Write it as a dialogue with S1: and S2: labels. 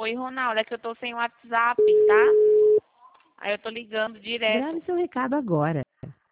S1: Oi, Ronaldo, é que eu tô sem WhatsApp, tá? Aí eu tô ligando direto.
S2: Grave seu recado agora.